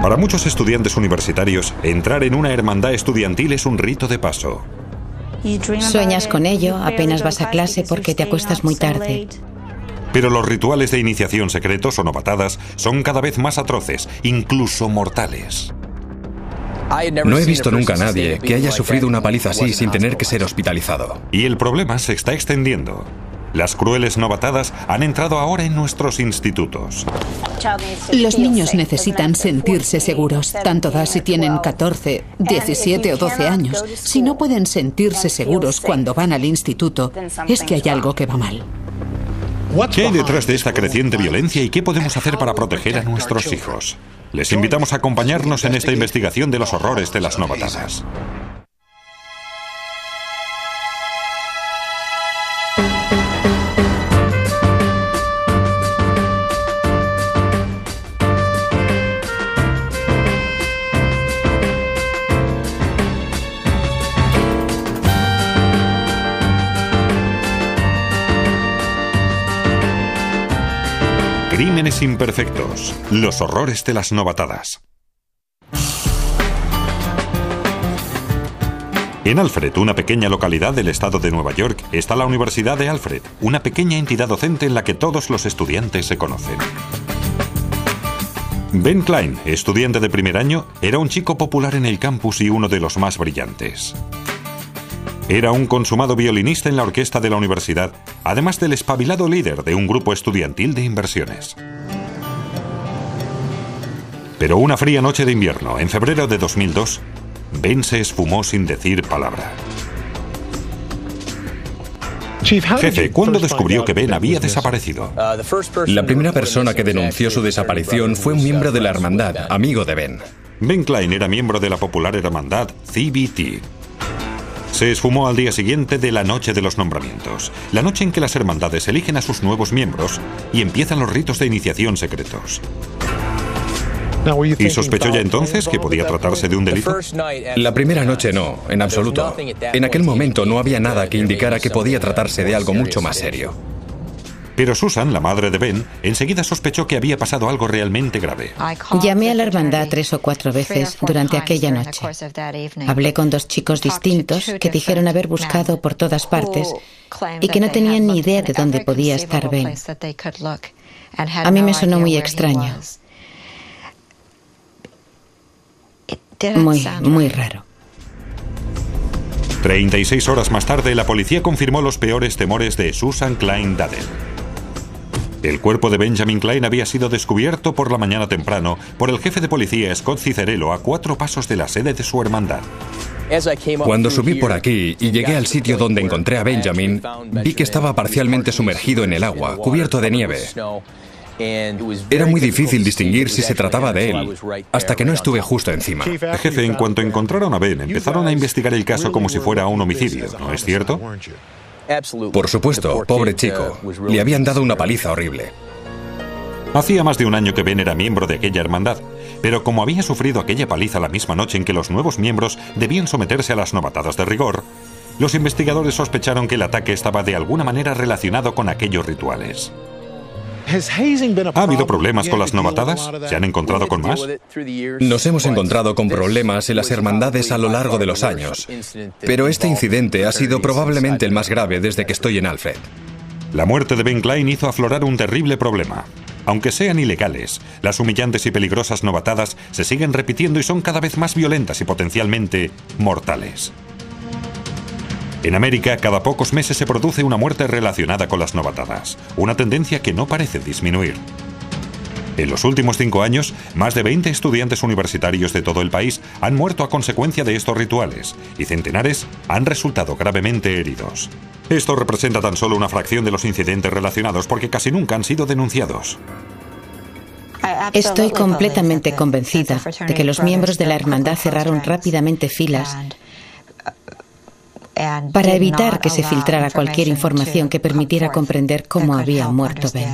Para muchos estudiantes universitarios, entrar en una hermandad estudiantil es un rito de paso. Sueñas con ello, apenas vas a clase porque te acuestas muy tarde. Pero los rituales de iniciación secretos o novatadas son cada vez más atroces, incluso mortales. No he visto nunca a nadie que haya sufrido una paliza así sin tener que ser hospitalizado. Y el problema se está extendiendo. Las crueles novatadas han entrado ahora en nuestros institutos. Los niños necesitan sentirse seguros, tanto da si tienen 14, 17 o 12 años. Si no pueden sentirse seguros cuando van al instituto, es que hay algo que va mal. ¿Qué hay detrás de esta creciente violencia y qué podemos hacer para proteger a nuestros hijos? Les invitamos a acompañarnos en esta investigación de los horrores de las novatadas. Crímenes imperfectos, los horrores de las novatadas. En Alfred, una pequeña localidad del estado de Nueva York, está la Universidad de Alfred, una pequeña entidad docente en la que todos los estudiantes se conocen. Ben Klein, estudiante de primer año, era un chico popular en el campus y uno de los más brillantes. Era un consumado violinista en la orquesta de la universidad, además del espabilado líder de un grupo estudiantil de inversiones. Pero una fría noche de invierno, en febrero de 2002, Ben se esfumó sin decir palabra. Jefe, ¿cuándo descubrió que Ben había desaparecido? La primera persona que denunció su desaparición fue un miembro de la hermandad, amigo de Ben. Ben Klein era miembro de la popular hermandad CBT. Se esfumó al día siguiente de la noche de los nombramientos, la noche en que las hermandades eligen a sus nuevos miembros y empiezan los ritos de iniciación secretos. ¿Y sospechó ya entonces que podía tratarse de un delito? La primera noche no, en absoluto. En aquel momento no había nada que indicara que podía tratarse de algo mucho más serio. Pero Susan, la madre de Ben, enseguida sospechó que había pasado algo realmente grave. Llamé a la hermandad 3 o 4 veces durante aquella noche. Hablé con 2 chicos distintos que dijeron haber buscado por todas partes y que no tenían ni idea de dónde podía estar Ben. A mí me sonó muy extraño. Muy raro. 36 horas más tarde, la policía confirmó los peores temores de Susan Klein Daddell. El cuerpo de Benjamin Klein había sido descubierto por la mañana temprano por el jefe de policía Scott Cicerello a 4 pasos de la sede de su hermandad. Cuando subí por aquí y llegué al sitio donde encontré a Benjamin, vi que estaba parcialmente sumergido en el agua, cubierto de nieve. Era muy difícil distinguir si se trataba de él, hasta que no estuve justo encima. Jefe, en cuanto encontraron a Ben, empezaron a investigar el caso como si fuera un homicidio, ¿no es cierto? Por supuesto, pobre chico. Le habían dado una paliza horrible. Hacía más de un año que Ben era miembro de aquella hermandad, pero como había sufrido aquella paliza la misma noche en que los nuevos miembros debían someterse a las novatadas de rigor, los investigadores sospecharon que el ataque estaba de alguna manera relacionado con aquellos rituales. ¿Ha habido problemas con las novatadas? ¿Se han encontrado con más? Nos hemos encontrado con problemas en las hermandades a lo largo de los años, pero este incidente ha sido probablemente el más grave desde que estoy en Alfred. La muerte de Ben Klein hizo aflorar un terrible problema. Aunque sean ilegales, las humillantes y peligrosas novatadas se siguen repitiendo y son cada vez más violentas y potencialmente mortales. En América, cada pocos meses se produce una muerte relacionada con las novatadas, una tendencia que no parece disminuir. En los últimos 5 años, más de 20 estudiantes universitarios de todo el país han muerto a consecuencia de estos rituales y centenares han resultado gravemente heridos. Esto representa tan solo una fracción de los incidentes relacionados porque casi nunca han sido denunciados. Estoy completamente convencida de que los miembros de la hermandad cerraron rápidamente filas para evitar que se filtrara cualquier información que permitiera comprender cómo había muerto Ben.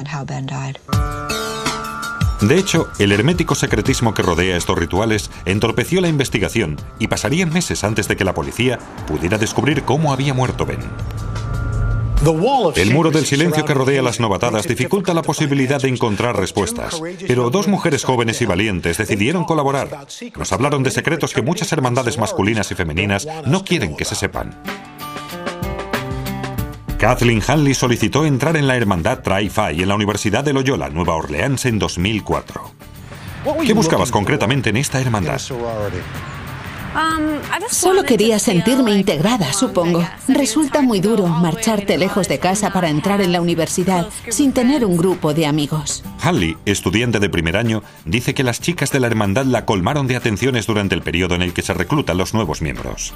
De hecho, el hermético secretismo que rodea estos rituales entorpeció la investigación y pasarían meses antes de que la policía pudiera descubrir cómo había muerto Ben. El muro del silencio que rodea las novatadas dificulta la posibilidad de encontrar respuestas, pero dos mujeres jóvenes y valientes decidieron colaborar. Nos hablaron de secretos que muchas hermandades masculinas y femeninas no quieren que se sepan. Kathleen Hanley solicitó entrar en la hermandad Tri-Phi en la Universidad de Loyola, Nueva Orleans, en 2004. ¿Qué buscabas concretamente en esta hermandad? Solo quería sentirme integrada, supongo. Resulta muy duro marcharte lejos de casa para entrar en la universidad sin tener un grupo de amigos. Hanley, estudiante de primer año, dice que las chicas de la hermandad la colmaron de atenciones durante el periodo en el que se reclutan los nuevos miembros.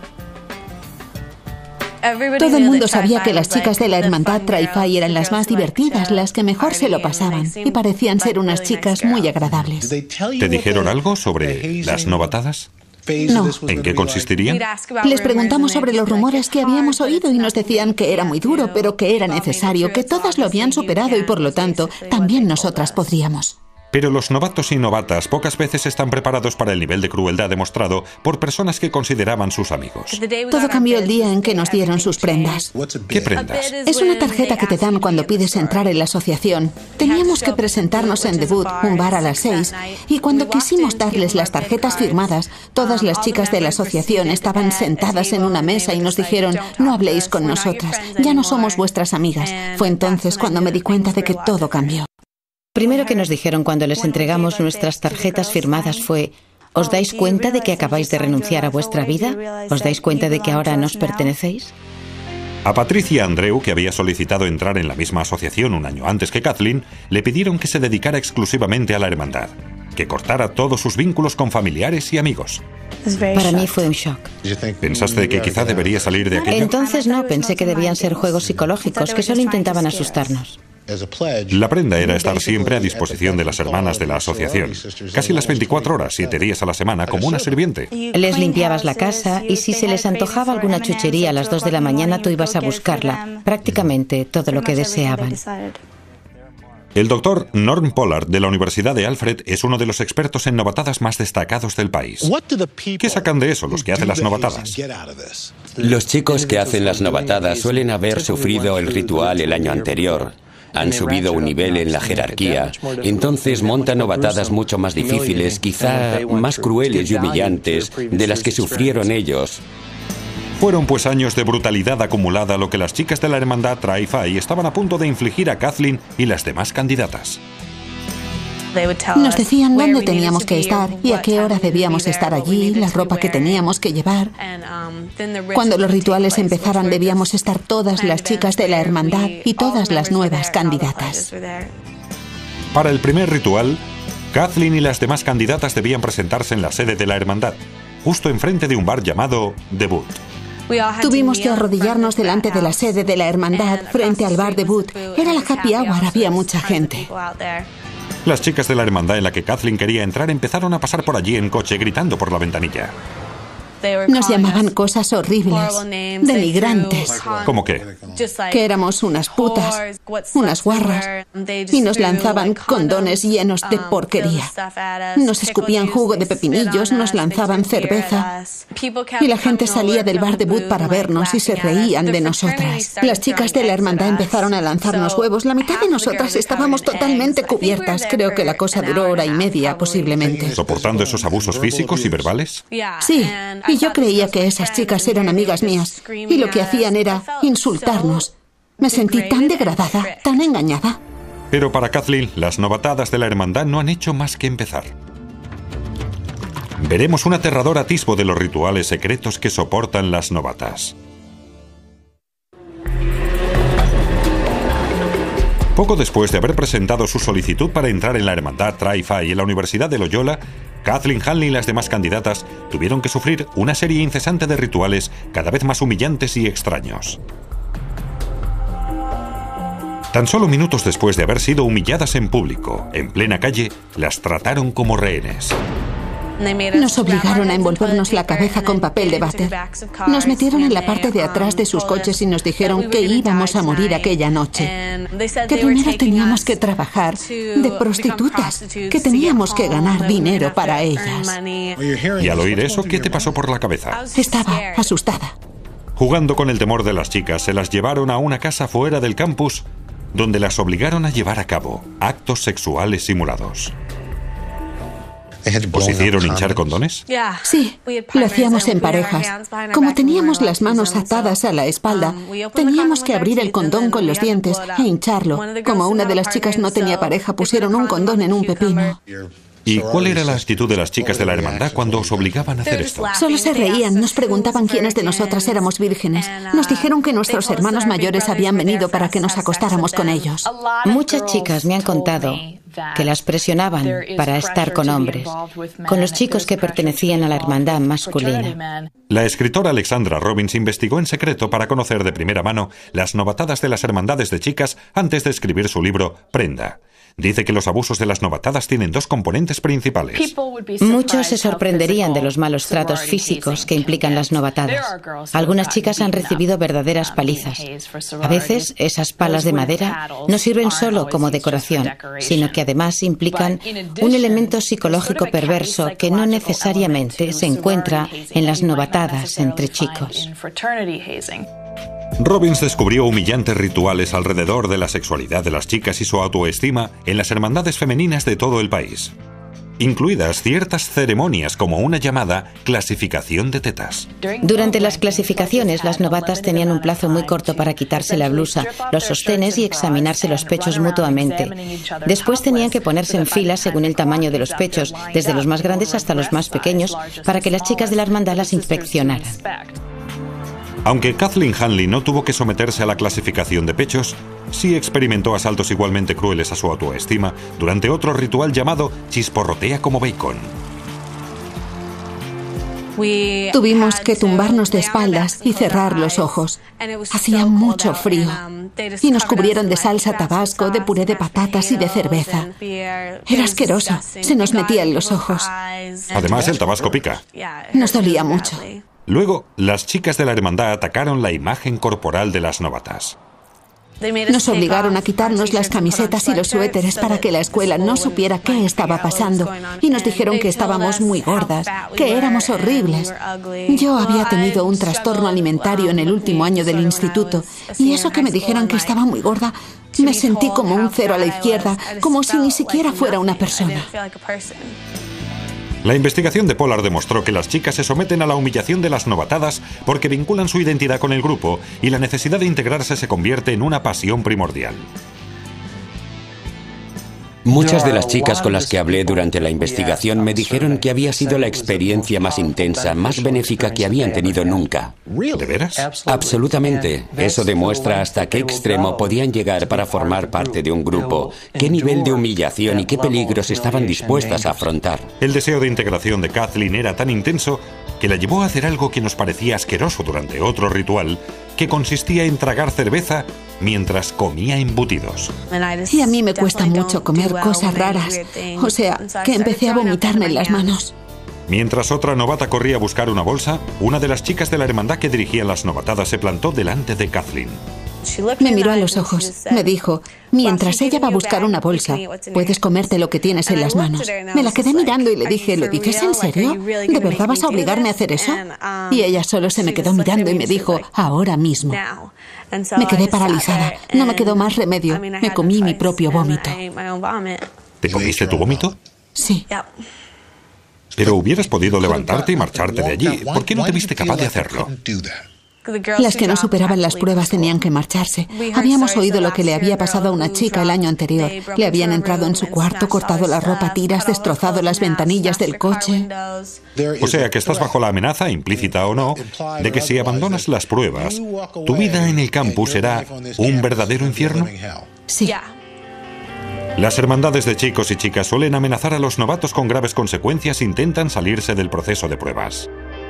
Todo el mundo sabía que las chicas de la hermandad Tri-Phi eran las más divertidas, las que mejor se lo pasaban, y parecían ser unas chicas muy agradables. ¿Te dijeron algo sobre las novatadas? No. ¿En qué consistirían? Les preguntamos sobre los rumores que habíamos oído y nos decían que era muy duro, pero que era necesario, que todas lo habían superado y por lo tanto también nosotras podríamos. Pero los novatos y novatas pocas veces están preparados para el nivel de crueldad demostrado por personas que consideraban sus amigos. Todo cambió el día en que nos dieron sus prendas. ¿Qué prendas? Es una tarjeta que te dan cuando pides entrar en la asociación. Teníamos que presentarnos en Debut, un bar a las 6, y cuando quisimos darles las tarjetas firmadas, todas las chicas de la asociación estaban sentadas en una mesa y nos dijeron: no habléis con nosotras, ya no somos vuestras amigas. Fue entonces cuando me di cuenta de que todo cambió. Primero que nos dijeron cuando les entregamos nuestras tarjetas firmadas fue: ¿os dais cuenta de que acabáis de renunciar a vuestra vida? ¿Os dais cuenta de que ahora nos pertenecéis? A Patricia Andreu, que había solicitado entrar en la misma asociación un año antes que Kathleen, le pidieron que se dedicara exclusivamente a la hermandad, que cortara todos sus vínculos con familiares y amigos. Para mí fue un shock. ¿Pensaste que quizá debería salir de aquello? Entonces no, pensé que debían ser juegos psicológicos, que solo intentaban asustarnos. La prenda era estar siempre a disposición de las hermanas de la asociación, casi las 24 horas, 7 días a la semana, como una sirviente. Les limpiabas la casa y si se les antojaba alguna chuchería a las 2 de la mañana, tú ibas a buscarla, prácticamente todo lo que deseaban. El doctor Norm Pollard de la Universidad de Alfred es uno de los expertos en novatadas más destacados del país. ¿Qué sacan de eso los que hacen las novatadas? Los chicos que hacen las novatadas suelen haber sufrido el ritual el año anterior. Han subido un nivel en la jerarquía, entonces montan novatadas mucho más difíciles, quizá más crueles y humillantes de las que sufrieron ellos. Fueron pues años de brutalidad acumulada lo que las chicas de la hermandad Tri-Phi estaban a punto de infligir a Kathleen y las demás candidatas. Nos decían dónde teníamos que estar y a qué hora debíamos estar allí, la ropa que teníamos que llevar. Cuando los rituales empezaban debíamos estar todas las chicas de la hermandad y todas las nuevas candidatas. Para el primer ritual, Kathleen y las demás candidatas debían presentarse en la sede de la hermandad, justo enfrente de un bar llamado Debut. Tuvimos que arrodillarnos delante de la sede de la hermandad, frente al bar Debut. Era la happy hour, había mucha gente. Las chicas de la hermandad en la que Kathleen quería entrar empezaron a pasar por allí en coche gritando por la ventanilla. Nos llamaban cosas horribles, denigrantes. ¿Cómo qué? Que éramos unas putas, unas guarras, y nos lanzaban condones llenos de porquería. Nos escupían jugo de pepinillos, nos lanzaban cerveza, y la gente salía del bar Debut para vernos y se reían de nosotras. Las chicas de la hermandad empezaron a lanzarnos huevos. La mitad de nosotras estábamos totalmente cubiertas. Creo que la cosa duró hora y media, posiblemente. ¿Soportando esos abusos físicos y verbales? Sí. Y yo creía que esas chicas eran amigas mías, y lo que hacían era insultarnos. Me sentí tan degradada, tan engañada. Pero para Kathleen, las novatadas de la hermandad no han hecho más que empezar. Veremos un aterrador atisbo de los rituales secretos que soportan las novatas. Poco después de haber presentado su solicitud para entrar en la hermandad Tri-Phi en la Universidad de Loyola, Kathleen Hanley y las demás candidatas tuvieron que sufrir una serie incesante de rituales cada vez más humillantes y extraños. Tan solo minutos después de haber sido humilladas en público, en plena calle, las trataron como rehenes. Nos obligaron a envolvernos la cabeza con papel de váter. Nos metieron en la parte de atrás de sus coches y nos dijeron que íbamos a morir aquella noche. Que primero teníamos que trabajar de prostitutas, que teníamos que ganar dinero para ellas. Y al oír eso, ¿qué te pasó por la cabeza? Estaba asustada. Jugando con el temor de las chicas, se las llevaron a una casa fuera del campus, donde las obligaron a llevar a cabo actos sexuales simulados. ¿Os hicieron hinchar condones? Sí, lo hacíamos en parejas. Como teníamos las manos atadas a la espalda, teníamos que abrir el condón con los dientes e hincharlo. Como una de las chicas no tenía pareja, pusieron un condón en un pepino. ¿Y cuál era la actitud de las chicas de la hermandad cuando os obligaban a hacer esto? Solo se reían, nos preguntaban quiénes de nosotras éramos vírgenes. Nos dijeron que nuestros hermanos mayores habían venido para que nos acostáramos con ellos. Muchas chicas me han contado que las presionaban para estar con hombres, con los chicos que pertenecían a la hermandad masculina. La escritora Alexandra Robbins investigó en secreto para conocer de primera mano las novatadas de las hermandades de chicas antes de escribir su libro Prenda. Dice que los abusos de las novatadas tienen dos componentes principales. Muchos se sorprenderían de los malos tratos físicos que implican las novatadas. Algunas chicas han recibido verdaderas palizas. A veces, esas palas de madera no sirven solo como decoración, sino que además implican un elemento psicológico perverso que no necesariamente se encuentra en las novatadas entre chicos. Robbins descubrió humillantes rituales alrededor de la sexualidad de las chicas y su autoestima en las hermandades femeninas de todo el país, incluidas ciertas ceremonias como una llamada clasificación de tetas. Durante las clasificaciones, las novatas tenían un plazo muy corto para quitarse la blusa, los sostenes y examinarse los pechos mutuamente. Después tenían que ponerse en fila según el tamaño de los pechos, desde los más grandes hasta los más pequeños, para que las chicas de la hermandad las inspeccionaran. Aunque Kathleen Hanley no tuvo que someterse a la clasificación de pechos, sí experimentó asaltos igualmente crueles a su autoestima durante otro ritual llamado chisporrotea como bacon. Tuvimos que tumbarnos de espaldas y cerrar los ojos. Hacía mucho frío y nos cubrieron de salsa tabasco, de puré de patatas y de cerveza. Era asqueroso, se nos metía en los ojos. Además, el tabasco pica. Nos dolía mucho. Luego, las chicas de la hermandad atacaron la imagen corporal de las novatas. Nos obligaron a quitarnos las camisetas y los suéteres para que la escuela no supiera qué estaba pasando. Y nos dijeron que estábamos muy gordas, que éramos horribles. Yo había tenido un trastorno alimentario en el último año del instituto, y eso que me dijeran que estaba muy gorda, me sentí como un cero a la izquierda, como si ni siquiera fuera una persona. La investigación de Pollard demostró que las chicas se someten a la humillación de las novatadas porque vinculan su identidad con el grupo y la necesidad de integrarse se convierte en una pasión primordial. Muchas de las chicas con las que hablé durante la investigación me dijeron que había sido la experiencia más intensa, más benéfica que habían tenido nunca. ¿De veras? Absolutamente. Eso demuestra hasta qué extremo podían llegar para formar parte de un grupo, qué nivel de humillación y qué peligros estaban dispuestas a afrontar. El deseo de integración de Kathleen era tan intenso que la llevó a hacer algo que nos parecía asqueroso durante otro ritual, que consistía en tragar cerveza mientras comía embutidos. Y a mí me cuesta mucho comer cosas raras, o sea, que empecé a vomitarme en las manos. Mientras otra novata corría a buscar una bolsa, una de las chicas de la hermandad que dirigían las novatadas se plantó delante de Kathleen. Me miró a los ojos, me dijo, mientras ella va a buscar una bolsa, puedes comerte lo que tienes en las manos. Me la quedé mirando y le dije, ¿lo dices en serio? ¿De verdad vas a obligarme a hacer eso? Y ella solo se me quedó mirando y me dijo, ahora mismo. Me quedé paralizada, no me quedó más remedio, me comí mi propio vómito. ¿Te comiste tu vómito? Sí. Pero hubieras podido levantarte y marcharte de allí. ¿Por qué no te viste capaz de hacerlo? Las que no superaban las pruebas tenían que marcharse. Habíamos oído lo que le había pasado a una chica el año anterior. Le habían entrado en su cuarto, cortado la ropa a tiras, destrozado las ventanillas del coche. O sea que estás bajo la amenaza, implícita o no, de que si abandonas las pruebas, tu vida en el campus será un verdadero infierno. Sí. Las hermandades de chicos y chicas suelen amenazar a los novatos con graves consecuencias si intentan salirse del proceso de pruebas.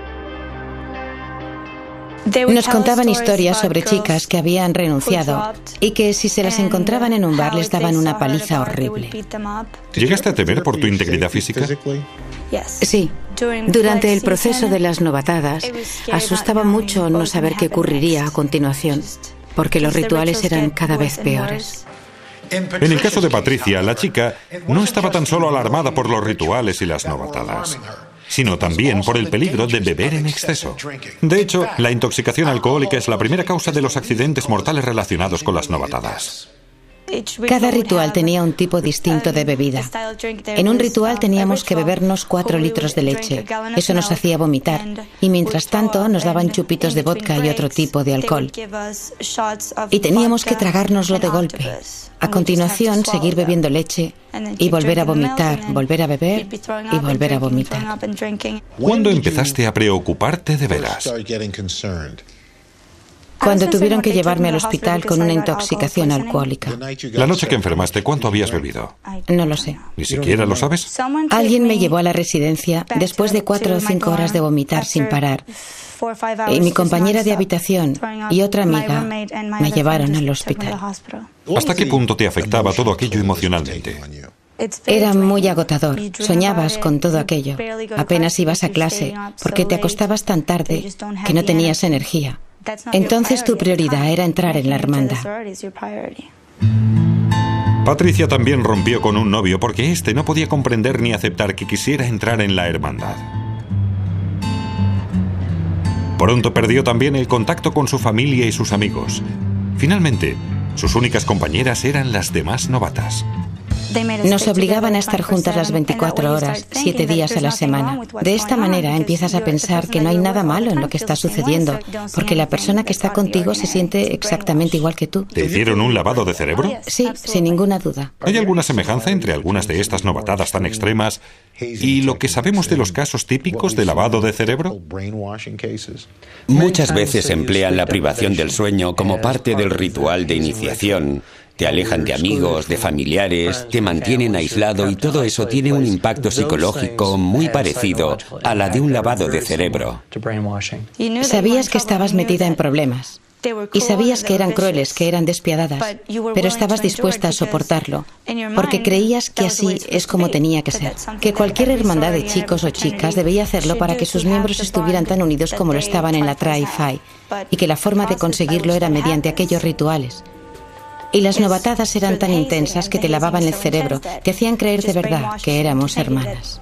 Nos contaban historias sobre chicas que habían renunciado y que si se las encontraban en un bar les daban una paliza horrible. ¿Llegaste a temer por tu integridad física? Sí. Durante el proceso de las novatadas, asustaba mucho no saber qué ocurriría a continuación, porque los rituales eran cada vez peores. En el caso de Patricia, la chica no estaba tan solo alarmada por los rituales y las novatadas, sino también por el peligro de beber en exceso. De hecho, la intoxicación alcohólica es la primera causa de los accidentes mortales relacionados con las novatadas. Cada ritual tenía un tipo distinto de bebida. En un ritual teníamos que bebernos 4 litros de leche. Eso nos hacía vomitar. Y mientras tanto nos daban chupitos de vodka y otro tipo de alcohol. Y teníamos que tragárnoslo de golpe. A continuación, seguir bebiendo leche y volver a vomitar, volver a beber y volver a vomitar. ¿Cuándo empezaste a preocuparte de veras? Cuando tuvieron que llevarme al hospital con una intoxicación alcohólica. La noche que enfermaste, ¿cuánto habías bebido? No lo sé. ¿Ni siquiera lo sabes? Alguien me llevó a la residencia después de 4 o 5 horas de vomitar sin parar. Y mi compañera de habitación y otra amiga me llevaron al hospital. ¿Hasta qué punto te afectaba todo aquello emocionalmente? Era muy agotador. Soñabas con todo aquello. Apenas ibas a clase porque te acostabas tan tarde que no tenías energía. Entonces tu prioridad era entrar en la hermandad. Patricia también rompió con un novio porque éste no podía comprender ni aceptar que quisiera entrar en la hermandad. Pronto perdió también el contacto con su familia y sus amigos. Finalmente, sus únicas compañeras eran las demás novatas. Nos obligaban a estar juntas las 24 horas, 7 días a la semana. De esta manera empiezas a pensar que no hay nada malo en lo que está sucediendo, porque la persona que está contigo se siente exactamente igual que tú. ¿Te hicieron un lavado de cerebro? Sí, sin ninguna duda. ¿Hay alguna semejanza entre algunas de estas novatadas tan extremas y lo que sabemos de los casos típicos de lavado de cerebro? Muchas veces emplean la privación del sueño como parte del ritual de iniciación. Te alejan de amigos, de familiares, te mantienen aislado y todo eso tiene un impacto psicológico muy parecido a la de un lavado de cerebro. Sabías que estabas metida en problemas. Y sabías que eran crueles, que eran despiadadas, pero estabas dispuesta a soportarlo, porque creías que así es como tenía que ser. Que cualquier hermandad de chicos o chicas debía hacerlo para que sus miembros estuvieran tan unidos como lo estaban en la Tri-Phi, y que la forma de conseguirlo era mediante aquellos rituales. Y las novatadas eran tan intensas que te lavaban el cerebro, te hacían creer de verdad que éramos hermanas.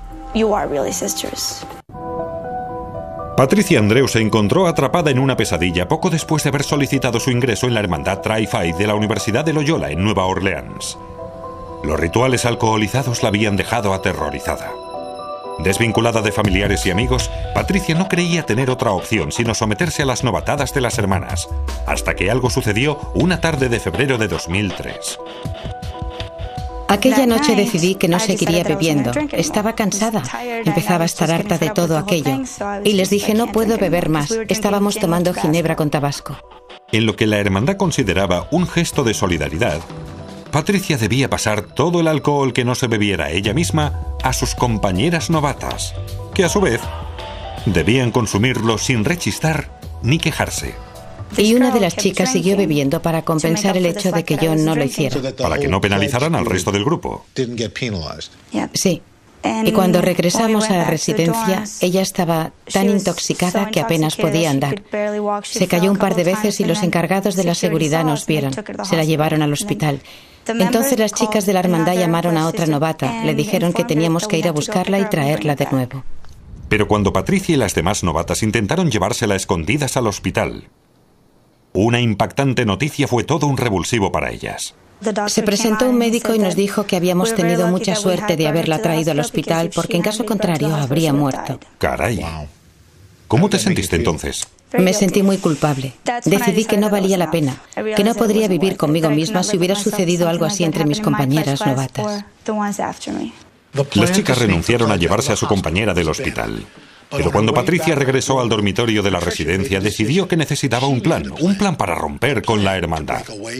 Patricia Andreu se encontró atrapada en una pesadilla poco después de haber solicitado su ingreso en la hermandad Tri-Phi de la Universidad de Loyola en Nueva Orleans. Los rituales alcoholizados la habían dejado aterrorizada. Desvinculada de familiares y amigos, Patricia no creía tener otra opción sino someterse a las novatadas de las hermanas, hasta que algo sucedió una tarde de febrero de 2003. Aquella noche decidí que no seguiría bebiendo. Estaba cansada. Empezaba a estar harta de todo aquello. Y les dije, no puedo beber más. Estábamos tomando ginebra con tabasco. En lo que la hermandad consideraba un gesto de solidaridad, Patricia debía pasar todo el alcohol que no se bebiera ella misma a sus compañeras novatas, que a su vez debían consumirlo sin rechistar ni quejarse. Y una de las chicas siguió bebiendo para compensar el hecho de que yo no lo hiciera. Para que no penalizaran al resto del grupo. Sí. Y cuando regresamos a la residencia, ella estaba tan intoxicada que apenas podía andar. Se cayó un par de veces y los encargados de la seguridad nos vieron. Se la llevaron al hospital. Entonces las chicas de la hermandad llamaron a otra novata. Le dijeron que teníamos que ir a buscarla y traerla de nuevo. Pero cuando Patricia y las demás novatas intentaron llevársela a escondidas al hospital, una impactante noticia fue todo un revulsivo para ellas. Se presentó un médico y nos dijo que habíamos tenido mucha suerte de haberla traído al hospital porque en caso contrario habría muerto. Caray. ¿Cómo te sentiste entonces? Me sentí muy culpable. Decidí que no valía la pena, que no podría vivir conmigo misma si hubiera sucedido algo así entre mis compañeras novatas. Las chicas renunciaron a llevarse a su compañera del hospital. Pero cuando Patricia regresó al dormitorio de la residencia, decidió que necesitaba un plan para romper con la hermandad.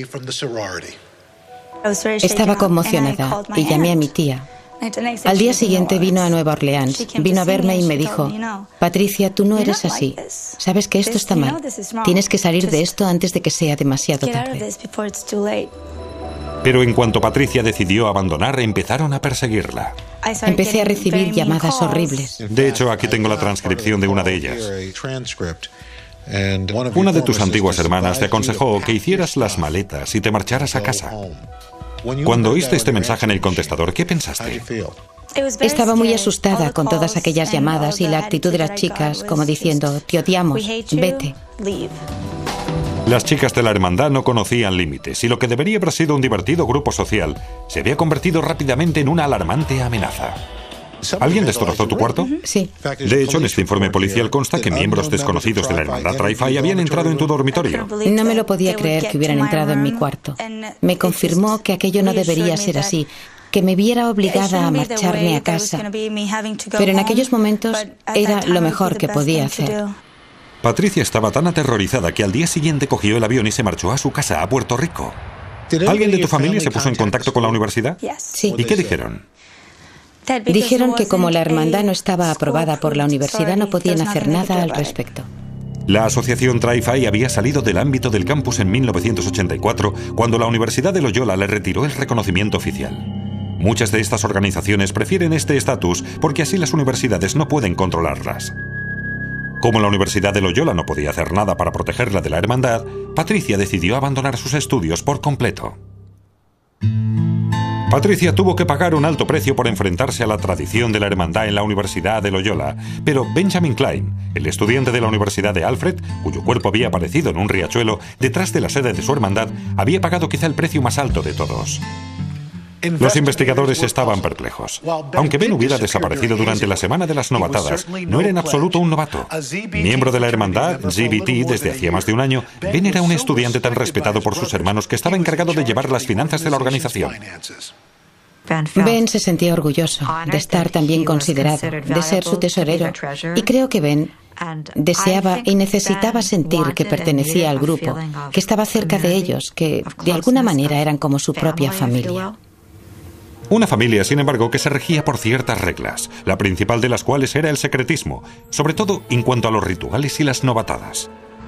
Estaba conmocionada y llamé a mi tía. Al día siguiente vino a Nueva Orleans, vino a verme y me dijo, Patricia, tú no eres así. Sabes que esto está mal. Tienes que salir de esto antes de que sea demasiado tarde. Pero en cuanto Patricia decidió abandonar, empezaron a perseguirla. Empecé a recibir llamadas horribles. De hecho, aquí tengo la transcripción de una de ellas. Una de tus antiguas hermanas te aconsejó que hicieras las maletas y te marcharas a casa. Cuando oíste este mensaje en el contestador, ¿qué pensaste? Estaba muy asustada con todas aquellas llamadas y la actitud de las chicas, como diciendo, te odiamos, vete. Las chicas de la hermandad no conocían límites y lo que debería haber sido un divertido grupo social se había convertido rápidamente en una alarmante amenaza. ¿Alguien destrozó tu cuarto? Sí. De hecho, en este informe policial consta que miembros desconocidos de la hermandad Tri-Phi habían entrado en tu dormitorio. No me lo podía creer que hubieran entrado en mi cuarto. Me confirmó que aquello no debería ser así, que me viera obligada a marcharme a casa. Pero en aquellos momentos era lo mejor que podía hacer. Patricia estaba tan aterrorizada que al día siguiente cogió el avión y se marchó a su casa a Puerto Rico. ¿Alguien de tu familia se puso en contacto con la universidad? Sí. ¿Y qué dijeron? Dijeron que como la hermandad no estaba aprobada por la universidad, no podían hacer nada al respecto. La asociación Tri-Phi había salido del ámbito del campus en 1984, cuando la Universidad de Loyola le retiró el reconocimiento oficial. Muchas de estas organizaciones prefieren este estatus porque así las universidades no pueden controlarlas. Como la Universidad de Loyola no podía hacer nada para protegerla de la hermandad, Patricia decidió abandonar sus estudios por completo. Patricia tuvo que pagar un alto precio por enfrentarse a la tradición de la hermandad en la Universidad de Loyola, pero Benjamin Klein, el estudiante de la Universidad de Alfred, cuyo cuerpo había aparecido en un riachuelo detrás de la sede de su hermandad, había pagado quizá el precio más alto de todos. Los investigadores estaban perplejos. Aunque Ben hubiera desaparecido durante la semana de las novatadas, no era en absoluto un novato. Miembro de la hermandad ZBT desde hacía más de un año, Ben era un estudiante tan respetado por sus hermanos que estaba encargado de llevar las finanzas de la organización. Ben se sentía orgulloso de estar tan bien considerado, de ser su tesorero, y creo que Ben deseaba y necesitaba sentir que pertenecía al grupo, que estaba cerca de ellos, que de alguna manera eran como su propia familia. Una familia, sin embargo, que se regía por ciertas reglas, la principal de las cuales era el secretismo, sobre todo en cuanto a los rituales y las novatadas.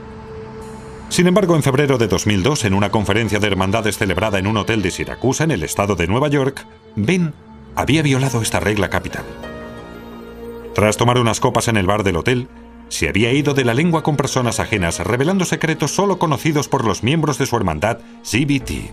Sin embargo, en febrero de 2002, en una conferencia de hermandades celebrada en un hotel de Siracusa, en el estado de Nueva York, Ben había violado esta regla capital. Tras tomar unas copas en el bar del hotel, se había ido de la lengua con personas ajenas, revelando secretos solo conocidos por los miembros de su hermandad ZBT.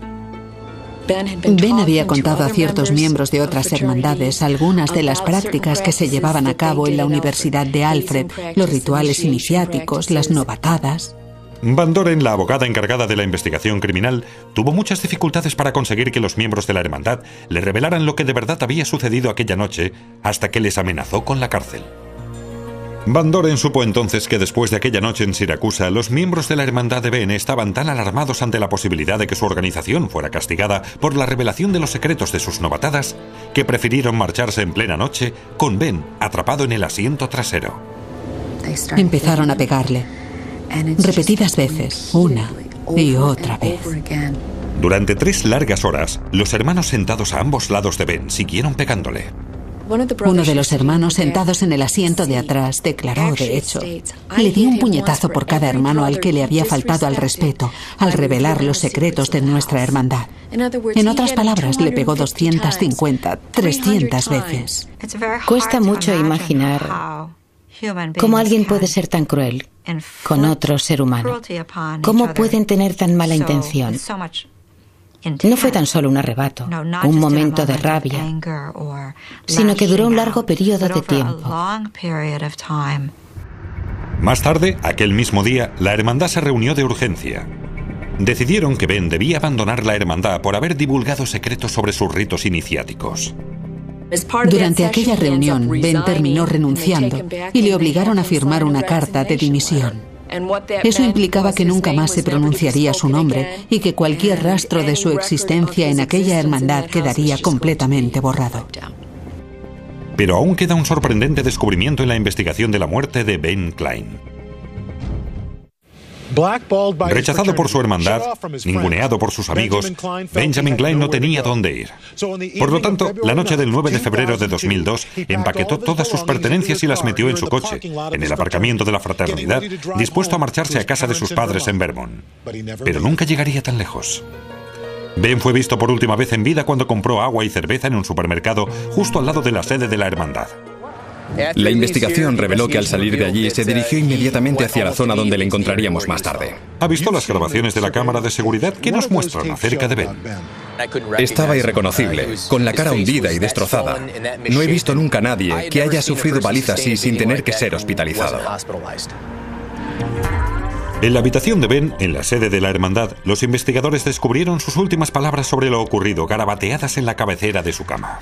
Ben había contado a ciertos miembros de otras hermandades algunas de las prácticas que se llevaban a cabo en la Universidad de Alfred, los rituales iniciáticos, las novatadas. Van Doren, la abogada encargada de la investigación criminal, tuvo muchas dificultades para conseguir que los miembros de la hermandad le revelaran lo que de verdad había sucedido aquella noche, hasta que les amenazó con la cárcel. Van Doren supo entonces que después de aquella noche en Siracusa, los miembros de la hermandad de Ben estaban tan alarmados ante la posibilidad de que su organización fuera castigada por la revelación de los secretos de sus novatadas, que prefirieron marcharse en plena noche con Ben atrapado en el asiento trasero. Empezaron a pegarle, repetidas veces, una y otra vez. Durante 3 largas horas, los hermanos sentados a ambos lados de Ben siguieron pegándole. Uno de los hermanos sentados en el asiento de atrás declaró, de hecho, le di un puñetazo por cada hermano al que le había faltado al respeto al revelar los secretos de nuestra hermandad. En otras palabras, le pegó 250, 300 veces. Cuesta mucho imaginar cómo alguien puede ser tan cruel con otro ser humano. ¿Cómo pueden tener tan mala intención? No fue tan solo un arrebato, un momento de rabia, sino que duró un largo periodo de tiempo. Más tarde, aquel mismo día, la hermandad se reunió de urgencia. Decidieron que Ben debía abandonar la hermandad por haber divulgado secretos sobre sus ritos iniciáticos. Durante aquella reunión, Ben terminó renunciando y le obligaron a firmar una carta de dimisión. Eso implicaba que nunca más se pronunciaría su nombre y que cualquier rastro de su existencia en aquella hermandad quedaría completamente borrado. Pero aún queda un sorprendente descubrimiento en la investigación de la muerte de Ben Klein. Rechazado por su hermandad, ninguneado por sus amigos, Benjamin Klein no tenía dónde ir. Por lo tanto, la noche del 9 de febrero de 2002, empaquetó todas sus pertenencias y las metió en su coche, en el aparcamiento de la fraternidad, dispuesto a marcharse a casa de sus padres en Vermont. Pero nunca llegaría tan lejos. Ben fue visto por última vez en vida cuando compró agua y cerveza en un supermercado justo al lado de la sede de la hermandad. La investigación reveló que al salir de allí se dirigió inmediatamente hacia la zona donde le encontraríamos más tarde. ¿Ha visto las grabaciones de la cámara de seguridad? ¿Qué nos muestran acerca de Ben? Estaba irreconocible, con la cara hundida y destrozada. No he visto nunca a nadie que haya sufrido paliza así sin tener que ser hospitalizado. En la habitación de Ben, en la sede de la hermandad, los investigadores descubrieron sus últimas palabras sobre lo ocurrido, garabateadas en la cabecera de su cama.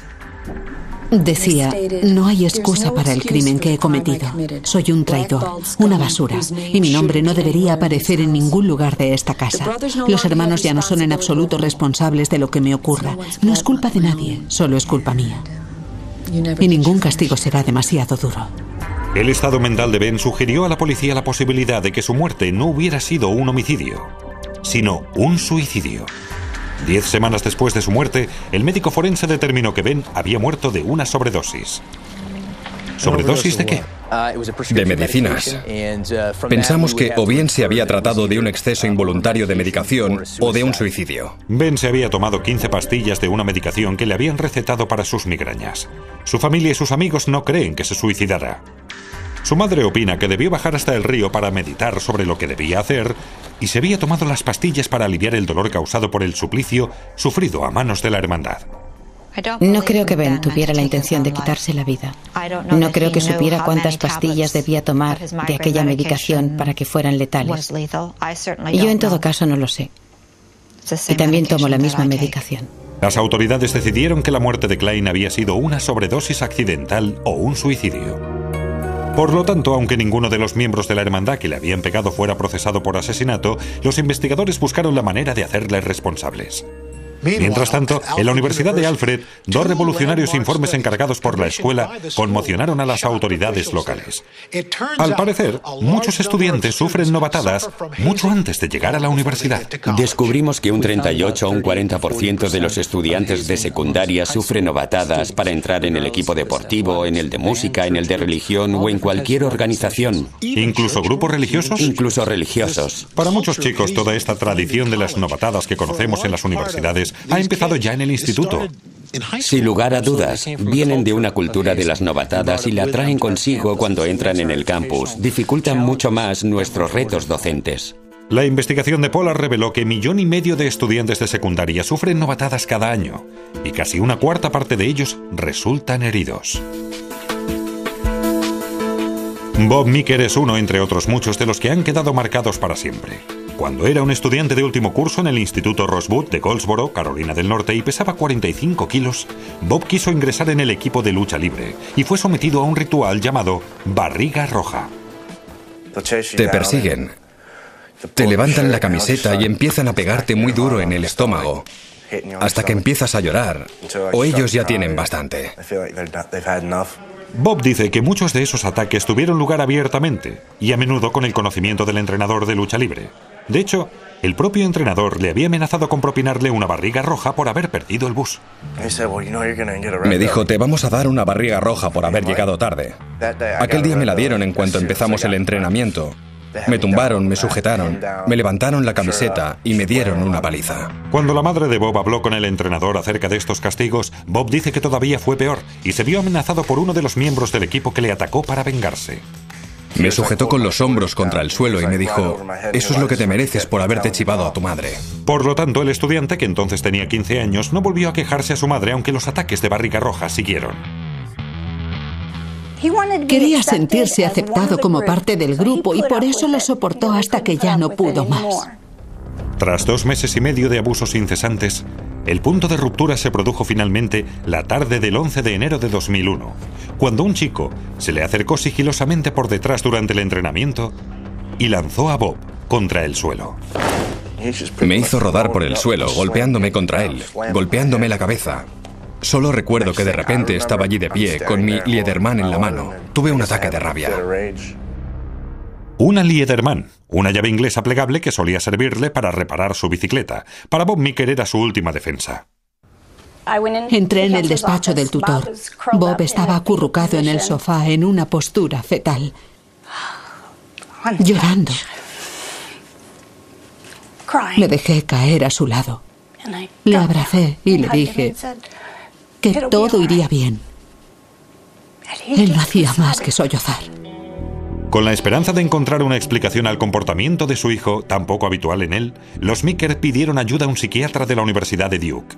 Decía, no hay excusa para el crimen que he cometido. Soy un traidor, una basura, y mi nombre no debería aparecer en ningún lugar de esta casa. Los hermanos ya no son en absoluto responsables de lo que me ocurra. No es culpa de nadie, solo es culpa mía. Y ningún castigo será demasiado duro. El estado mental de Ben sugirió a la policía la posibilidad de que su muerte no hubiera sido un homicidio, sino un suicidio. 10 semanas después de su muerte, el médico forense determinó que Ben había muerto de una sobredosis. ¿Sobredosis de qué? De medicinas. Pensamos que o bien se había tratado de un exceso involuntario de medicación o de un suicidio. Ben se había tomado 15 pastillas de una medicación que le habían recetado para sus migrañas. Su familia y sus amigos no creen que se suicidara. Su madre opina que debió bajar hasta el río para meditar sobre lo que debía hacer y se había tomado las pastillas para aliviar el dolor causado por el suplicio sufrido a manos de la hermandad. No creo que Ben tuviera la intención de quitarse la vida. No creo que supiera cuántas pastillas debía tomar de aquella medicación para que fueran letales. Yo en todo caso no lo sé. Y también tomo la misma medicación. Las autoridades decidieron que la muerte de Klein había sido una sobredosis accidental o un suicidio. Por lo tanto, aunque ninguno de los miembros de la hermandad que le habían pegado fuera procesado por asesinato, los investigadores buscaron la manera de hacerles responsables. Mientras tanto, en la Universidad de Alfred, 2 revolucionarios informes encargados por la escuela conmocionaron a las autoridades locales. Al parecer, muchos estudiantes sufren novatadas mucho antes de llegar a la universidad. Descubrimos que un 38 o un 40% de los estudiantes de secundaria sufren novatadas para entrar en el equipo deportivo, en el de música, en el de religión o en cualquier organización. ¿Incluso grupos religiosos? Incluso religiosos. Para muchos chicos, toda esta tradición de las novatadas que conocemos en las universidades ha empezado ya en el instituto. Sin lugar a dudas, vienen de una cultura de las novatadas y la traen consigo cuando entran en el campus. Dificultan mucho más nuestros retos docentes. La investigación de Pollard reveló que 1,5 millones de estudiantes de secundaria sufren novatadas cada año y casi una cuarta parte de ellos resultan heridos. Bob Meeker es uno, entre otros muchos, de los que han quedado marcados para siempre. Cuando era un estudiante de último curso en el Instituto Rosewood de Goldsboro, Carolina del Norte, y pesaba 45 kilos, Bob quiso ingresar en el equipo de lucha libre y fue sometido a un ritual llamado barriga roja. Te persiguen. Te levantan la camiseta y empiezan a pegarte muy duro en el estómago, hasta que empiezas a llorar, o ellos ya tienen bastante. Bob dice que muchos de esos ataques tuvieron lugar abiertamente y a menudo con el conocimiento del entrenador de lucha libre. De hecho, el propio entrenador le había amenazado con propinarle una barriga roja por haber perdido el bus. Me dijo, te vamos a dar una barriga roja por haber llegado tarde. Aquel día me la dieron en cuanto empezamos el entrenamiento. Me tumbaron, me sujetaron, me levantaron la camiseta y me dieron una paliza. Cuando la madre de Bob habló con el entrenador acerca de estos castigos, Bob dice que todavía fue peor y se vio amenazado por uno de los miembros del equipo que le atacó para vengarse. Me sujetó con los hombros contra el suelo y me dijo, eso es lo que te mereces por haberte chivado a tu madre. Por lo tanto, el estudiante, que entonces tenía 15 años, no volvió a quejarse a su madre, aunque los ataques de barriga roja siguieron. Quería sentirse aceptado como parte del grupo y por eso lo soportó hasta que ya no pudo más. Tras 2 meses y medio de abusos incesantes, el punto de ruptura se produjo finalmente la tarde del 11 de enero de 2001, cuando un chico se le acercó sigilosamente por detrás durante el entrenamiento y lanzó a Bob contra el suelo. Me hizo rodar por el suelo, golpeándome contra él, golpeándome la cabeza. Solo recuerdo que de repente estaba allí de pie, con mi Liedermann en la mano. Tuve un ataque de rabia. Una Liedermann, una llave inglesa plegable que solía servirle para reparar su bicicleta. Para Bob Meeker era su última defensa. Entré en el despacho del tutor. Bob estaba acurrucado en el sofá en una postura fetal, llorando. Me dejé caer a su lado. Le abracé y le dije que todo iría bien. Él no hacía más que sollozar. Con la esperanza de encontrar una explicación al comportamiento de su hijo, tan poco habitual en él, los Meeker pidieron ayuda a un psiquiatra de la Universidad de Duke.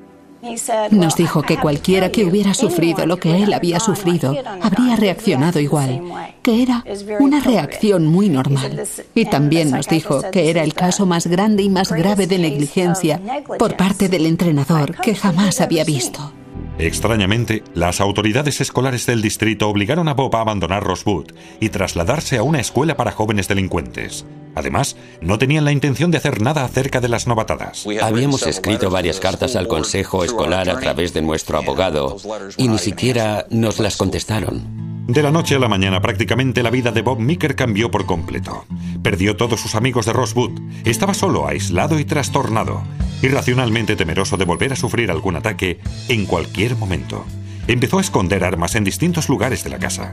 Nos dijo que cualquiera que hubiera sufrido lo que él había sufrido habría reaccionado igual, que era una reacción muy normal. Y también nos dijo que era el caso más grande y más grave de negligencia por parte del entrenador que jamás había visto. Extrañamente, las autoridades escolares del distrito obligaron a Bob a abandonar Rosewood y trasladarse a una escuela para jóvenes delincuentes. Además, no tenían la intención de hacer nada acerca de las novatadas. Habíamos escrito varias cartas al consejo escolar a través de nuestro abogado y ni siquiera nos las contestaron. De la noche a la mañana, prácticamente la vida de Bob Meeker cambió por completo. Perdió todos sus amigos de Rosewood. Estaba solo, aislado y trastornado, irracionalmente temeroso de volver a sufrir algún ataque en cualquier momento. Empezó a esconder armas en distintos lugares de la casa.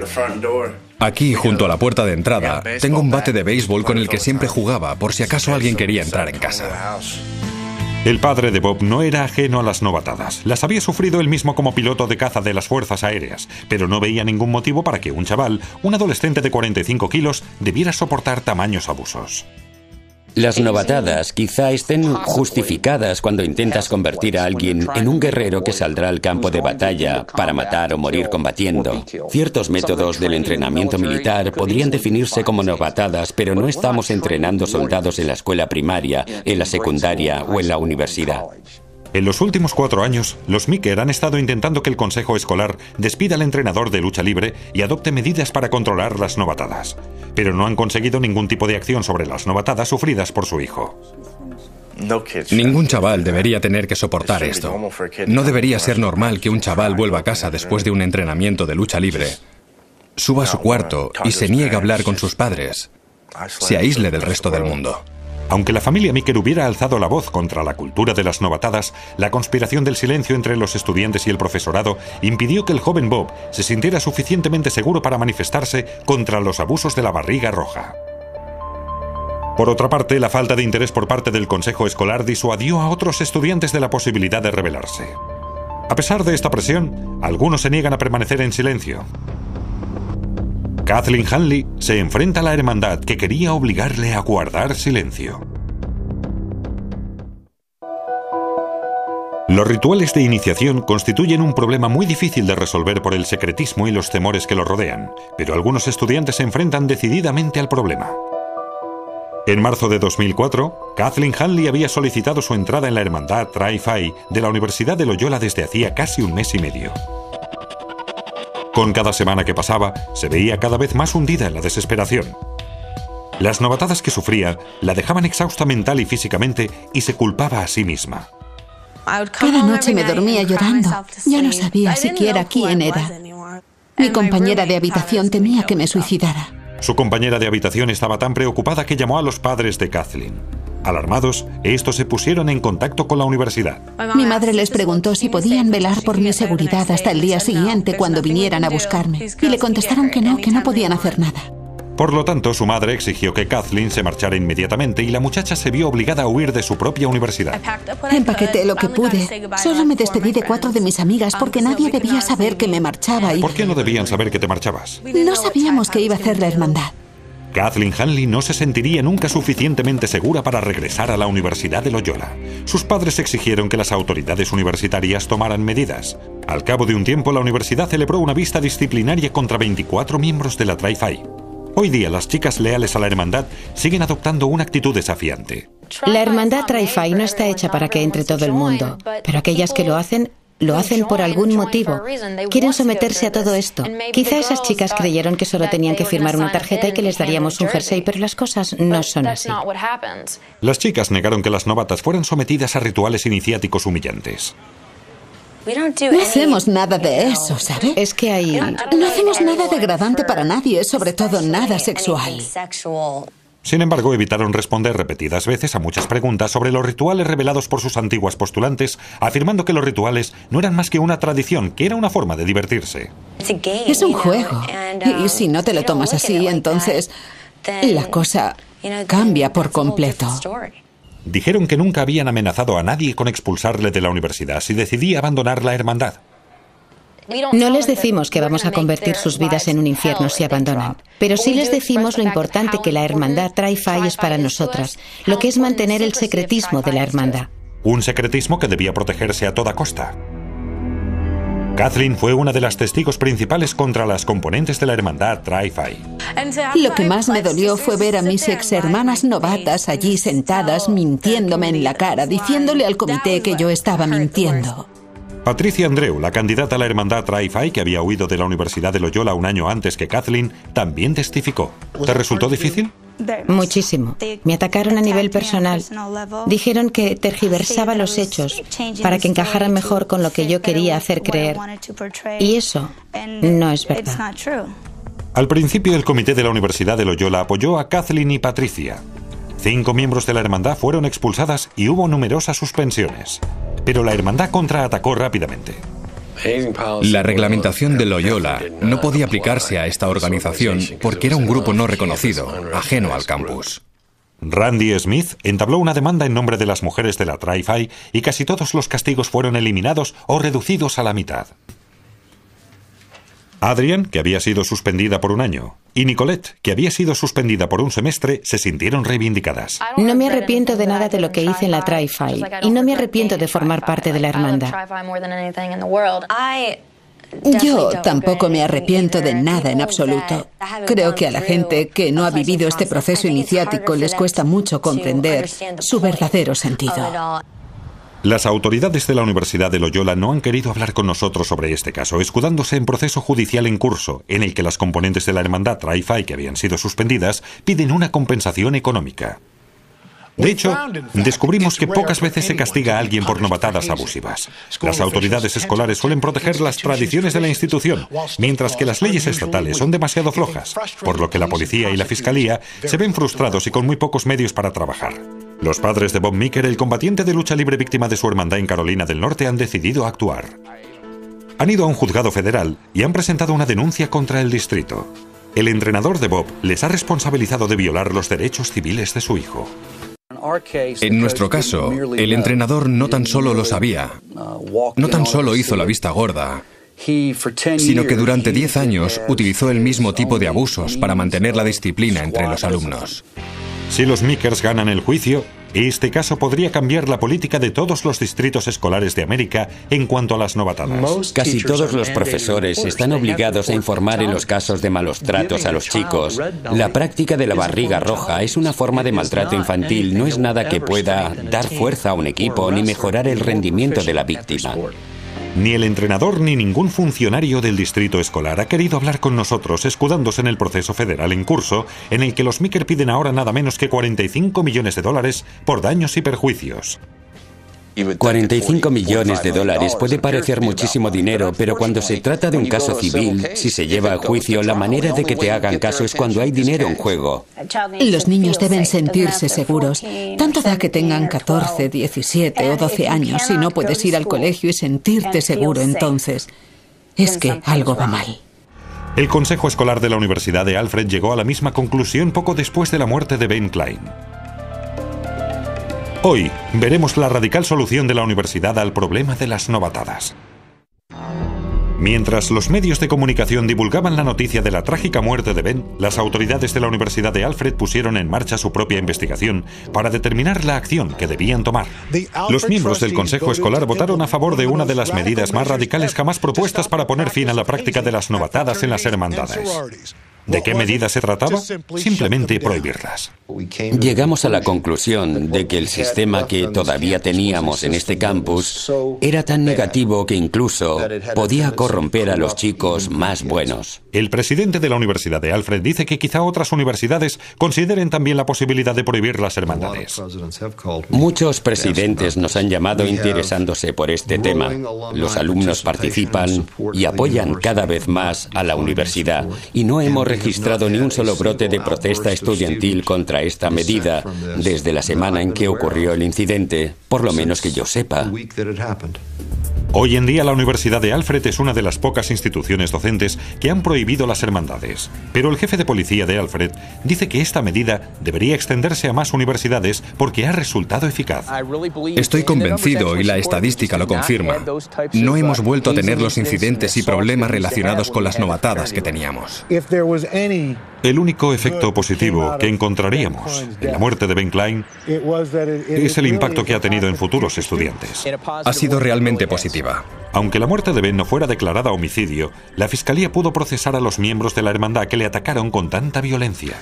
Aquí, junto a la puerta de entrada, tengo un bate de béisbol con el que siempre jugaba, por si acaso alguien quería entrar en casa. El padre de Bob no era ajeno a las novatadas. Las había sufrido él mismo como piloto de caza de las Fuerzas Aéreas, pero no veía ningún motivo para que un chaval, un adolescente de 45 kilos, debiera soportar tamaños abusos. Las novatadas quizá estén justificadas cuando intentas convertir a alguien en un guerrero que saldrá al campo de batalla para matar o morir combatiendo. Ciertos métodos del entrenamiento militar podrían definirse como novatadas, pero no estamos entrenando soldados en la escuela primaria, en la secundaria o en la universidad. En los últimos 4 años, los Meeker han estado intentando que el consejo escolar despida al entrenador de lucha libre y adopte medidas para controlar las novatadas. Pero no han conseguido ningún tipo de acción sobre las novatadas sufridas por su hijo. Ningún chaval debería tener que soportar esto. No debería ser normal que un chaval vuelva a casa después de un entrenamiento de lucha libre, suba a su cuarto y se niegue a hablar con sus padres, se aísle del resto del mundo. Aunque la familia Meeker hubiera alzado la voz contra la cultura de las novatadas, la conspiración del silencio entre los estudiantes y el profesorado impidió que el joven Bob se sintiera suficientemente seguro para manifestarse contra los abusos de la barriga roja. Por otra parte, la falta de interés por parte del consejo escolar disuadió a otros estudiantes de la posibilidad de rebelarse. A pesar de esta presión, algunos se niegan a permanecer en silencio. Kathleen Hanley se enfrenta a la hermandad que quería obligarle a guardar silencio. Los rituales de iniciación constituyen un problema muy difícil de resolver por el secretismo y los temores que los rodean, pero algunos estudiantes se enfrentan decididamente al problema. En marzo de 2004, Kathleen Hanley había solicitado su entrada en la hermandad Tri Phi de la Universidad de Loyola desde hacía casi un mes y medio. Con cada semana que pasaba, se veía cada vez más hundida en la desesperación. Las novatadas que sufría la dejaban exhausta mental y físicamente y se culpaba a sí misma. Cada noche me dormía llorando. Ya no sabía siquiera quién era. Mi compañera de habitación temía que me suicidara. Su compañera de habitación estaba tan preocupada que llamó a los padres de Kathleen. Alarmados, estos se pusieron en contacto con la universidad. Mi madre les preguntó si podían velar por mi seguridad hasta el día siguiente cuando vinieran a buscarme. Y le contestaron que no podían hacer nada. Por lo tanto, su madre exigió que Kathleen se marchara inmediatamente y la muchacha se vio obligada a huir de su propia universidad. Empaqueté lo que pude. Solo me despedí de 4 de mis amigas porque nadie debía saber que me marchaba y... ¿Por qué no debían saber que te marchabas? No sabíamos qué iba a hacer la hermandad. Kathleen Hanley no se sentiría nunca suficientemente segura para regresar a la Universidad de Loyola. Sus padres exigieron que las autoridades universitarias tomaran medidas. Al cabo de un tiempo, la universidad celebró una vista disciplinaria contra 24 miembros de la Tri Phi. Hoy día, las chicas leales a la hermandad siguen adoptando una actitud desafiante. La hermandad Tri Phi no está hecha para que entre todo el mundo, pero aquellas que lo hacen por algún motivo. Quieren someterse a todo esto. Quizá esas chicas creyeron que solo tenían que firmar una tarjeta y que les daríamos un jersey, pero las cosas no son así. Las chicas negaron que las novatas fueran sometidas a rituales iniciáticos humillantes. No hacemos nada de eso, ¿sabe? Es que hay... No hacemos nada degradante para nadie, sobre todo nada sexual. Sin embargo, evitaron responder repetidas veces a muchas preguntas sobre los rituales revelados por sus antiguas postulantes, afirmando que los rituales no eran más que una tradición, que era una forma de divertirse. Es un juego. Y si no te lo tomas así, entonces la cosa cambia por completo. Dijeron que nunca habían amenazado a nadie con expulsarle de la universidad si decidía abandonar la hermandad. No les decimos que vamos a convertir sus vidas en un infierno si abandonan, pero sí les decimos lo importante que la hermandad Tri-Phi es para nosotras, lo que es mantener el secretismo de la hermandad. Un secretismo que debía protegerse a toda costa. Kathleen fue una de las testigos principales contra las componentes de la hermandad Tri-Phi. Lo que más me dolió fue ver a mis ex hermanas novatas allí sentadas mintiéndome en la cara, diciéndole al comité que yo estaba mintiendo. Patricia Andreu, la candidata a la hermandad Tri-Phi que había huido de la Universidad de Loyola un año antes que Kathleen, también testificó. ¿Te resultó difícil? Muchísimo. Me atacaron a nivel personal. Dijeron que tergiversaba los hechos para que encajaran mejor con lo que yo quería hacer creer. Y eso no es verdad. Al principio, el comité de la Universidad de Loyola apoyó a Kathleen y Patricia. 5 miembros de la hermandad fueron expulsadas y hubo numerosas suspensiones. Pero la hermandad contraatacó rápidamente. La reglamentación de Loyola no podía aplicarse a esta organización porque era un grupo no reconocido, ajeno al campus. Randy Smith entabló una demanda en nombre de las mujeres de la Tri-Phi y casi todos los castigos fueron eliminados o reducidos a la mitad. Adrian, que había sido suspendida por 1 año, y Nicolette, que había sido suspendida por 1 semestre, se sintieron reivindicadas. No me arrepiento de nada de lo que hice en la Tri-Phi y no me arrepiento de formar parte de la hermandad. Yo tampoco me arrepiento de nada en absoluto. Creo que a la gente que no ha vivido este proceso iniciático les cuesta mucho comprender su verdadero sentido. Las autoridades de la Universidad de Loyola no han querido hablar con nosotros sobre este caso, escudándose en proceso judicial en curso, en el que las componentes de la hermandad Tri-Phi que habían sido suspendidas piden una compensación económica. De hecho, descubrimos que pocas veces se castiga a alguien por novatadas abusivas. Las autoridades escolares suelen proteger las tradiciones de la institución, mientras que las leyes estatales son demasiado flojas, por lo que la policía y la fiscalía se ven frustrados y con muy pocos medios para trabajar. Los padres de Bob Meeker, el combatiente de lucha libre víctima de su hermandad en Carolina del Norte, han decidido actuar. Han ido a un juzgado federal y han presentado una denuncia contra el distrito. El entrenador de Bob les ha responsabilizado de violar los derechos civiles de su hijo. En nuestro caso, el entrenador no tan solo lo sabía, no tan solo hizo la vista gorda, sino que durante 10 años utilizó el mismo tipo de abusos para mantener la disciplina entre los alumnos. Si los Meekers ganan el juicio, este caso podría cambiar la política de todos los distritos escolares de América en cuanto a las novatadas. Casi todos los profesores están obligados a informar en los casos de malos tratos a los chicos. La práctica de la barriga roja es una forma de maltrato infantil, no es nada que pueda dar fuerza a un equipo ni mejorar el rendimiento de la víctima. Ni el entrenador ni ningún funcionario del distrito escolar ha querido hablar con nosotros, escudándose en el proceso federal en curso, en el que los Meeker piden ahora nada menos que $45 millones por daños y perjuicios. $45 millones puede parecer muchísimo dinero, pero cuando se trata de un caso civil, si se lleva a juicio, la manera de que te hagan caso es cuando hay dinero en juego. Los niños deben sentirse seguros. Tanto da que tengan 14, 17 o 12 años. Si no puedes ir al colegio y sentirte seguro, entonces es que algo va mal. El Consejo Escolar de la Universidad de Alfred llegó a la misma conclusión poco después de la muerte de Ben Klein. Hoy veremos la radical solución de la universidad al problema de las novatadas. Mientras los medios de comunicación divulgaban la noticia de la trágica muerte de Ben, las autoridades de la Universidad de Alfred pusieron en marcha su propia investigación para determinar la acción que debían tomar. Los miembros del Consejo Escolar votaron a favor de una de las medidas más radicales jamás propuestas para poner fin a la práctica de las novatadas en las hermandades. ¿De qué medida se trataba? Simplemente prohibirlas. Llegamos a la conclusión de que el sistema que todavía teníamos en este campus era tan negativo que incluso podía corromper a los chicos más buenos. El presidente de la Universidad de Alfred dice que quizá otras universidades consideren también la posibilidad de prohibir las hermandades. Muchos presidentes nos han llamado interesándose por este tema. Los alumnos participan y apoyan cada vez más a la universidad y no hemos registrado ni un solo brote de protesta estudiantil contra esta medida desde la semana en que ocurrió el incidente, por lo menos que yo sepa. Hoy en día la Universidad de Alfred es una de las pocas instituciones docentes que han prohibido las hermandades. Pero el jefe de policía de Alfred dice que esta medida debería extenderse a más universidades porque ha resultado eficaz. Estoy convencido, y la estadística lo confirma. No hemos vuelto a tener los incidentes y problemas relacionados con las novatadas que teníamos. El único efecto positivo que encontraríamos en la muerte de Ben Klein es el impacto que ha tenido en futuros estudiantes. Ha sido realmente positiva. Aunque la muerte de Ben no fuera declarada homicidio, la fiscalía pudo procesar a los miembros de la hermandad que le atacaron con tanta violencia.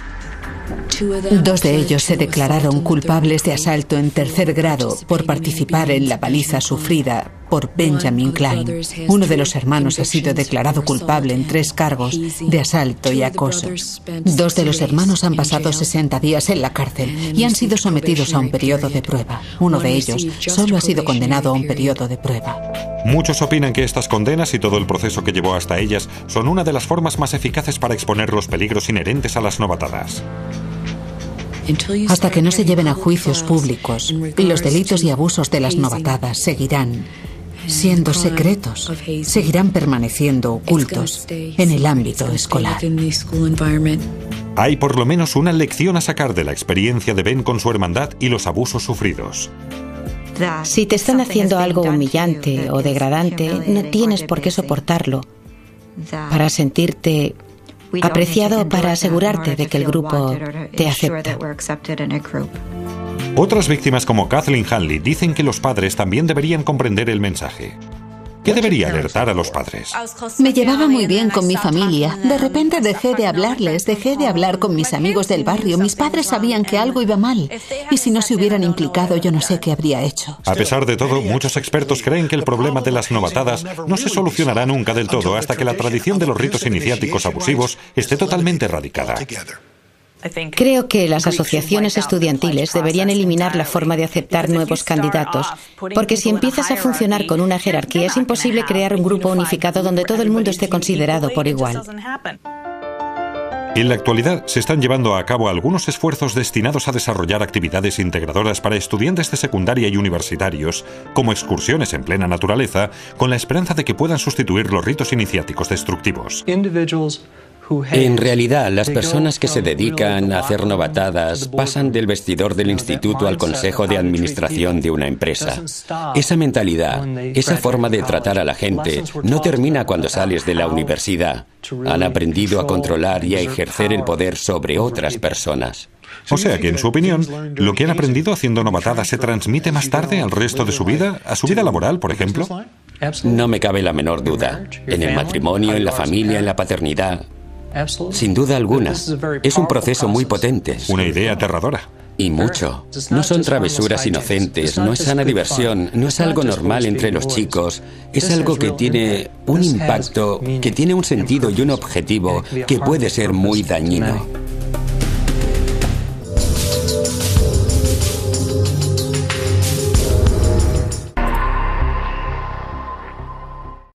2 de ellos se declararon culpables de asalto en 3er grado por participar en la paliza sufrida por Benjamin Klein. Uno de los hermanos ha sido declarado culpable en 3 cargos de asalto y acoso. 2 de los hermanos han pasado 60 días en la cárcel y han sido sometidos a un periodo de prueba. Uno de ellos solo ha sido condenado a un periodo de prueba. Muchos opinan que estas condenas y todo el proceso que llevó hasta ellas son una de las formas más eficaces para exponer los peligros inherentes a las novatadas. Hasta que no se lleven a juicios públicos, los delitos y abusos de las novatadas seguirán siendo secretos, seguirán permaneciendo ocultos en el ámbito escolar. Hay por lo menos una lección a sacar de la experiencia de Ben con su hermandad y los abusos sufridos. Si te están haciendo algo humillante o degradante, no tienes por qué soportarlo. Para sentirte apreciado, para asegurarte de que el grupo te acepta. Otras víctimas como Kathleen Hanley dicen que los padres también deberían comprender el mensaje. ¿Qué debería alertar a los padres? Me llevaba muy bien con mi familia. De repente dejé de hablarles, dejé de hablar con mis amigos del barrio. Mis padres sabían que algo iba mal. Y si no se hubieran implicado, yo no sé qué habría hecho. A pesar de todo, muchos expertos creen que el problema de las novatadas no se solucionará nunca del todo hasta que la tradición de los ritos iniciáticos abusivos esté totalmente erradicada. Creo que las asociaciones estudiantiles deberían eliminar la forma de aceptar nuevos candidatos, porque si empiezas a funcionar con una jerarquía es imposible crear un grupo unificado donde todo el mundo esté considerado por igual. En la actualidad se están llevando a cabo algunos esfuerzos destinados a desarrollar actividades integradoras para estudiantes de secundaria y universitarios, como excursiones en plena naturaleza, con la esperanza de que puedan sustituir los ritos iniciáticos destructivos. En realidad, las personas que se dedican a hacer novatadas pasan del vestidor del instituto al consejo de administración de una empresa. Esa mentalidad, esa forma de tratar a la gente, no termina cuando sales de la universidad. Han aprendido a controlar y a ejercer el poder sobre otras personas. O sea que, en su opinión, lo que han aprendido haciendo novatadas se transmite más tarde al resto de su vida, a su vida laboral, por ejemplo. No me cabe la menor duda. En el matrimonio, en la familia, en la paternidad. Sin duda alguna. Es un proceso muy potente. Una idea aterradora. Y mucho. No son travesuras inocentes, no es sana diversión, no es algo normal entre los chicos. Es algo que tiene un impacto, que tiene un sentido y un objetivo que puede ser muy dañino.